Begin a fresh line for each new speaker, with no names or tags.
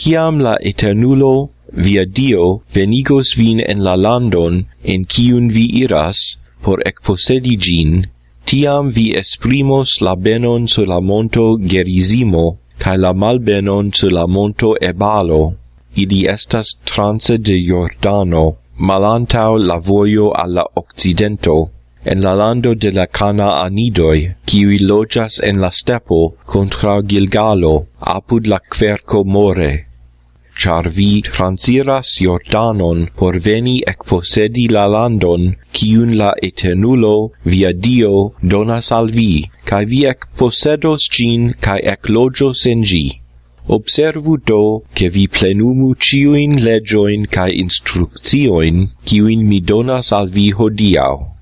Ciam la Eternulo, via Dio, venigos vin en la landon, en ciun vi iras, por ecpossedi gin, tiam vi esprimos la benon sur la monto Gerizimo, cae la malbenon sur la monto Ebalo. Ili estas transe de Jordano, malantau la vojo al la occidento, en la lando de la Canaanidoi, kiui loĝas en la stepo contra Gilgalo, apud la kverko More. Char vi transiras Jordanon por veni ecpossedi la landon, kiun la Eternulo, via Dio, donas al vi, cae vi ecpossedos gin, cae ecloĝos en gi. Observu do, che vi plenumu ciuin legioin cae instructioin, kiuin mi donas al vi hodiau.